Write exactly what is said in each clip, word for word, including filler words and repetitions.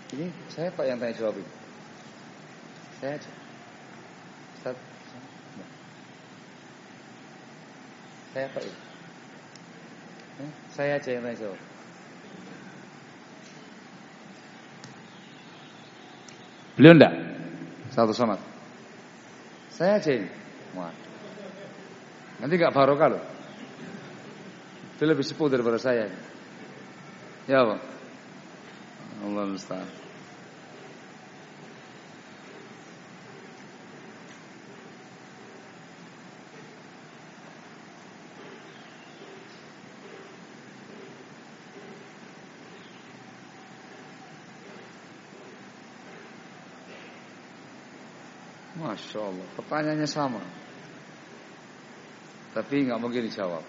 Ini saya Pak yang tanya jawab ini. Saya aja. Ustaz. Saya Pak ini. Eh, saya aja yang tanya jawab. Beliau enggak? Satu somad. Saya aja ini. Waduh. Nanti enggak barokah loh. Dia lebih sepuh daripada saya. Ya Pak. Allah musta'an. Masya Allah, pertanyaannya sama, tapi nggak mungkin dijawab.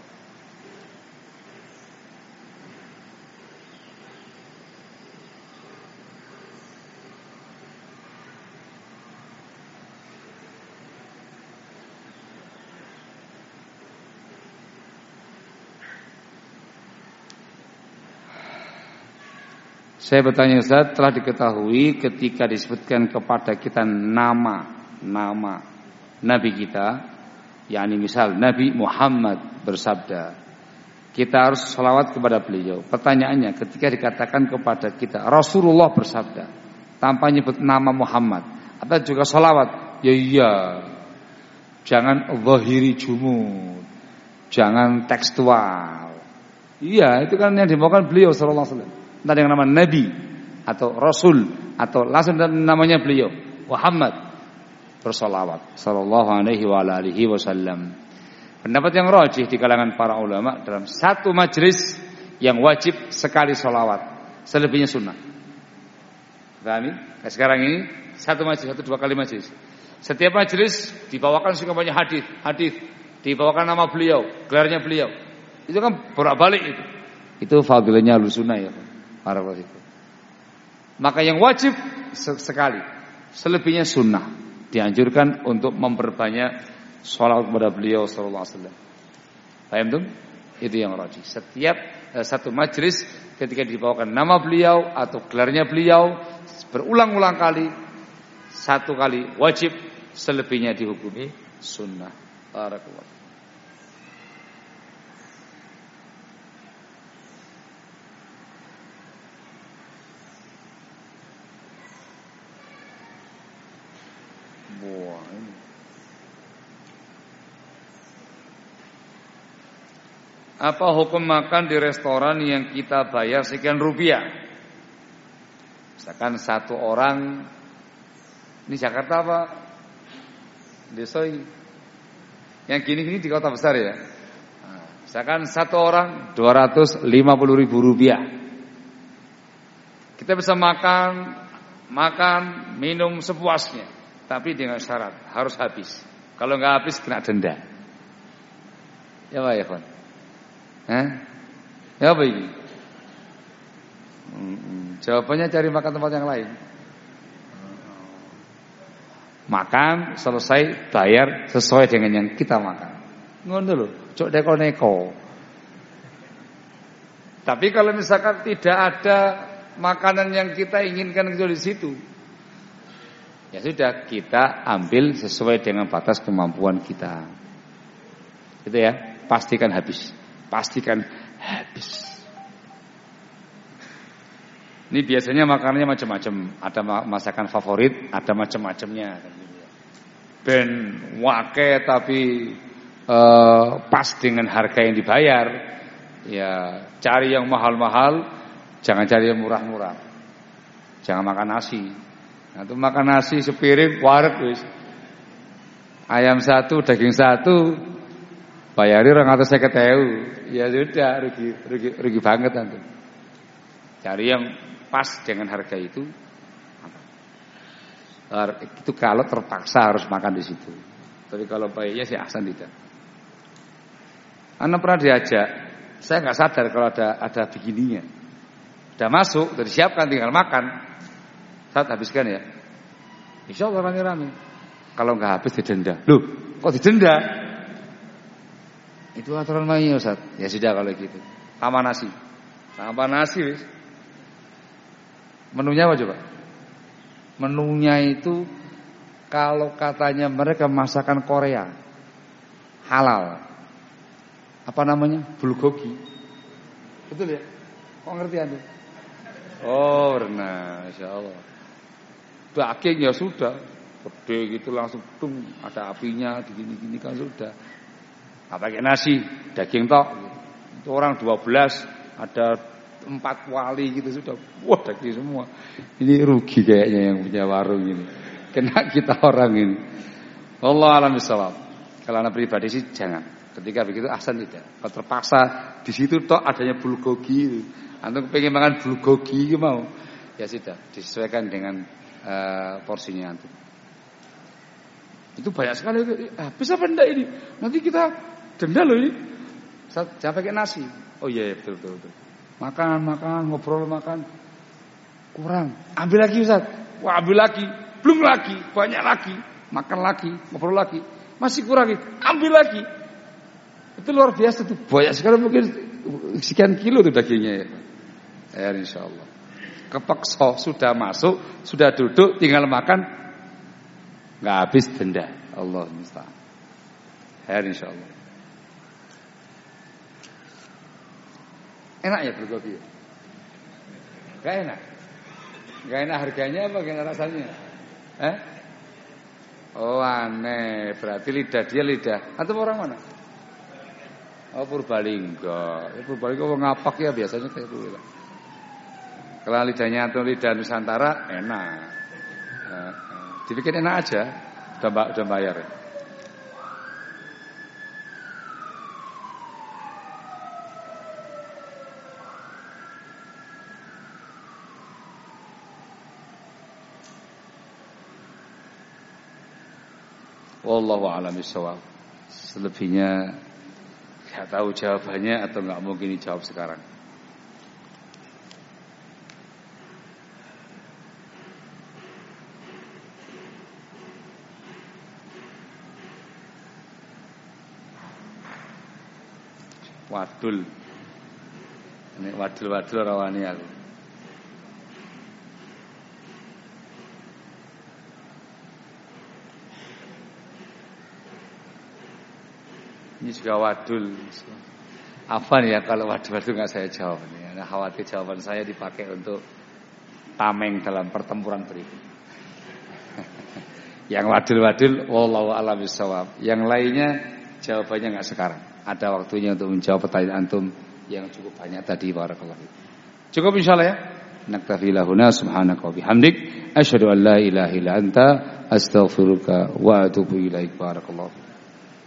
Saya bertanya Ustaz, telah diketahui ketika disebutkan kepada kita nama nama Nabi kita, yakni misal Nabi Muhammad bersabda, kita harus salawat kepada beliau. Pertanyaannya, ketika dikatakan kepada kita Rasulullah bersabda tanpa nyebut nama Muhammad, apa juga salawat? Ya iya. Jangan zahiri jumud, jangan tekstual. Iya, itu kan yang dimaukan beliau sallallahu alaihi wasallam. Entah dengan nama Nabi atau Rasul atau langsung namanya beliau Muhammad bersolawat sallallahu alaihi wa alihi wasallam. Pendapat yang rajih di kalangan para ulama, dalam satu majlis yang wajib sekali solawat, selebihnya sunnah. Pahami? Nah, sekarang ini satu majlis, satu dua kali majlis. Setiap majlis dibawakan semuanya hadis, hadis, dibawakan nama beliau, gelarnya beliau. Itu kan bolak-balik itu. Itu fadilahnya sunnah ya, para ulama. Maka yang wajib sekali, selebihnya sunnah. Dianjurkan untuk memperbanyak sholawat kepada beliau sallallahu alaihi wasallam. Paham tuh? Itu yang rajih. Setiap eh, satu majlis ketika dibawakan nama beliau atau gelarnya beliau berulang-ulang kali, satu kali wajib, selebihnya dihukumi sunnah. Barakallahu. Wah, ini. Apa hukum makan di restoran yang kita bayar sekian rupiah? Misalkan satu orang, ini Jakarta apa? Desoi. Yang gini-gini di kota besar ya. Nah, misalkan satu orang dua ratus lima puluh ribu rupiah. Kita bisa makan, makan, minum sepuasnya. Tapi dengan syarat harus habis. Kalau nggak habis kena denda. Ya Pak ya Pak. Hah? Ya apa ini? Hmm, jawabannya cari makan tempat yang lain. Makan selesai bayar sesuai dengan yang kita makan. Ngono lho, cok neko-neko. Tapi kalau misalkan tidak ada makanan yang kita inginkan di situ, ya sudah, kita ambil sesuai dengan batas kemampuan kita. Gitu ya, pastikan habis. Pastikan habis. Ini biasanya makanannya macam-macam. Ada masakan favorit, ada macam-macamnya. Ben wake tapi eh, pas dengan harga yang dibayar. Ya, cari yang mahal-mahal, jangan cari yang murah-murah. Jangan makan nasi. Nah, itu makan nasi sepiring wareg wis. Ayam satu, daging satu, bayari orang atas saya keteu. Ya sudah, rugi, rugi, rugi banget nanti. Cari yang pas dengan harga itu. Itu kalau terpaksa harus makan di situ. Tapi kalau baiknya sih ahsan tidak. Anda pernah diajak, saya nggak sadar kalau ada ada begininya. Udah masuk, udah disiapkan, tinggal makan. Saat habiskan ya. Insya Allah rame-rame. Kalau nggak habis didenda. Loh, kok didenda? Itu aturan mainnya Ustaz. Ya sudah kalau gitu. Tambah nasi. Tambah nasi wis. Menunya apa coba? Menunya itu kalau katanya mereka masakan Korea halal. Apa namanya? Bulgogi. Betul ya? Kok ngerti Anda? Oh, benar, insyaallah. Daging ya sudah, gede gitu langsung tung, ada apinya gini-gini kan sudah. Enggak pakai nasi, daging tok. Itu orang dua belas, ada empat wali gitu sudah. Wah, daging semua. Ini rugi kayaknya yang punya warung ini. Kena kita orang ini. Wallahu a'lam bishawab. Kalau anak pribadi sih jangan. Ketika begitu ahsan tidak. Kalau terpaksa di situ tok adanya bulgogi. Antum pengen makan bulgogi mau. Ya sudah, disesuaikan dengan uh, porsinya antum. Itu banyak sekali. Habis apa enggak ini? Nanti kita denda loh ini. Jangan pakai nasi. Oh iya, iya betul, betul betul. Makan, makan, ngobrol, makan. Kurang. Ambil lagi Ustaz. Wah, ambil lagi. Belum lagi, banyak lagi. Makan lagi, ngobrol lagi. Masih kurang lagi. Ambil lagi. Itu luar biasa tuh. Banyak sekali mungkin sekian kilo tuh dagingnya ya. Ya insyaallah. Kepeksa sudah masuk, sudah duduk, tinggal makan. Enggak habis denda. Allah musta'an. Ya insyaallah. Enak ya bulgogi? Enggak enak. Enggak enak harganya apa enak rasanya? Eh? Oh aneh, berarti lidah dia lidah. Atau orang mana? Oh Purbalingga. Ya, Purbalingga wong ngapak ya biasanya kayak itu lah. Kalau lidahnya atau lidah Nusantara enak. Eh, dibikin enak aja. Udah, udah bayar. Ya. Wallahu a'lam bishawab. Selebihnya enggak tahu jawabannya atau enggak mungkin dijawab sekarang. Wadul. Ini wadul-wadul rawani aku. Ini juga wadul. Apa nih ya kalau wadul-wadul nggak saya jawab nih. Nah, khawatir jawaban saya dipakai untuk tameng dalam pertempuran berikut. Yang wadul-wadul, wallahu a'lam bishawab. Yang lainnya jawabannya nggak sekarang. Ada waktunya untuk menjawab pertanyaan antum yang cukup banyak tadi. Barakallahu fiik. Cukup insyaallah ya. Naktafi lahuna subhanaka wa bihamdik asyhadu an la ilaha illa anta astaghfiruka wa atubu ilaik. Barakallahu fiik.